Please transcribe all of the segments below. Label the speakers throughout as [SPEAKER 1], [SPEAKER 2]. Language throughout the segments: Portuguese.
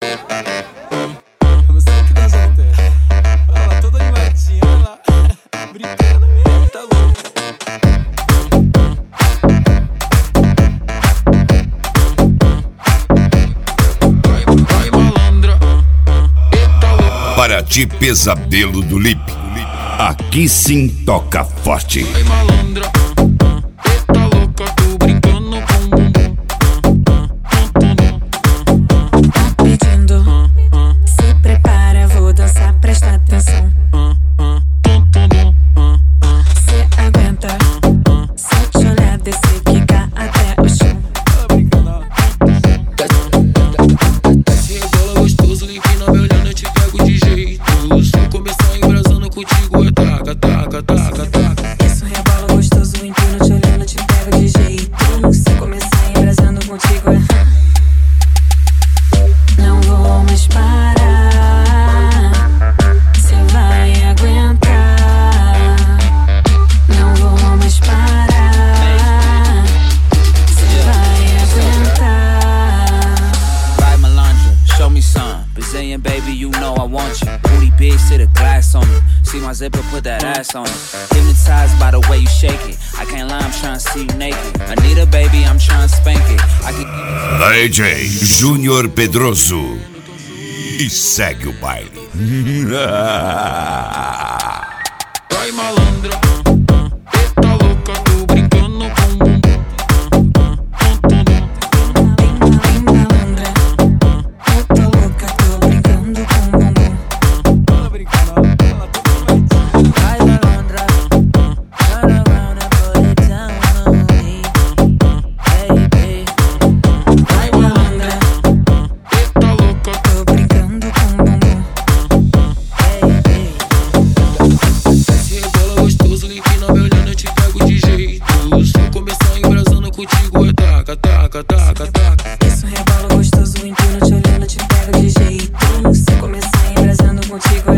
[SPEAKER 1] Você que dança no terra. Olha lá, toda animadinha, olha lá. Brincando mesmo, tá louco. Vai malandra, eita louco.
[SPEAKER 2] Paraty Pesadelo do Lip. Aqui sim toca forte.
[SPEAKER 1] Vai malandra, eita louca, tô brincando com o bumbum.
[SPEAKER 3] Tá pedindo, se prepara, vou dançar, presta atenção. Cê aguenta, se eu te olhar, descer, quicar até o chão.
[SPEAKER 1] Tá brincando, desce rebola gostoso, empina me olhando, eu te pego de jeito. Se eu começar embrasando contigo, é taca, taca, taca, taca.
[SPEAKER 3] Isso rebola gostoso, empino te olhando, te pego de jeito. Se começar embrasando contigo, não vou mais parar. Cê vai aguentar. Não vou mais parar. Cê vai aguentar.
[SPEAKER 4] Right, Melandra, show me some. Brazilian baby, you know I want you. Booty big, sit a glass on it. See my zipper, put that ass on it. Hypnotized by the way you shake it. I can't lie, I'm trying to see you naked. Anita, baby, I'm trying to spank it. I could
[SPEAKER 2] DJ Júnior Pedroso. E segue o baile.
[SPEAKER 1] Vai malandra, eita louca, tô brincando com o bumbum.
[SPEAKER 3] Vem malandra, eu tô louca, tô brincando com o bumbum.
[SPEAKER 1] Tá brincando, olha lá, toda animadinha.
[SPEAKER 4] Hi, Melandra. Turn around and put it down on me, baby.
[SPEAKER 3] Vai malandra,
[SPEAKER 1] Eita louca,
[SPEAKER 3] tô brincando com o bumbum.
[SPEAKER 4] Baby.
[SPEAKER 1] desce rebola gostoso, empina me olhando, eu te pego de jeito. Se eu começar embrasando contigo, é taca, taca, taca, taca.
[SPEAKER 3] Isso rebola gostoso, empino te olhando, te pego de jeito. Se começar embrasando contigo,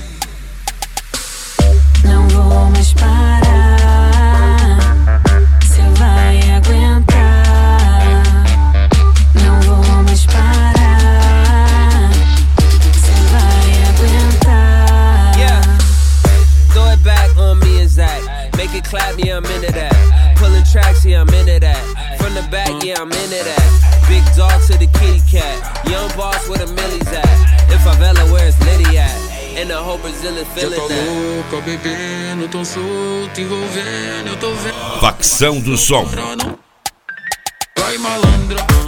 [SPEAKER 3] não vou mais parar. Cê vai aguentar. Não vou mais parar. Cê vai aguentar.
[SPEAKER 4] Yeah. Throw it back on me and Zach. Make it clap, yeah, I'm into that. Pulling tracks, yeah, I'm into that. From the back, yeah, I'm into that. Big dog to the kitty cat. Young boss where the millies at. In favela, where's Liddy at? And the whole Brazilian
[SPEAKER 1] Já
[SPEAKER 4] feeling
[SPEAKER 1] tô
[SPEAKER 4] that.
[SPEAKER 1] louca, bebendo, tão solto, envolvendo, eu tô vendo.
[SPEAKER 2] Facção do Som.
[SPEAKER 1] Vai malandra,